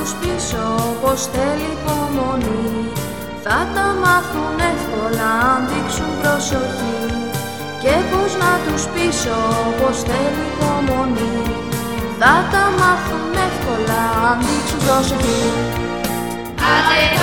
τους πείσω πως θέλει υπομονή. Θα τα μάθουν εύκολα αν δείξουν προσοχή. Και πως να τους πείσω πως θέλει υπομονή. Θα τα μάθουν εύκολα αν δείξουν προσοχή.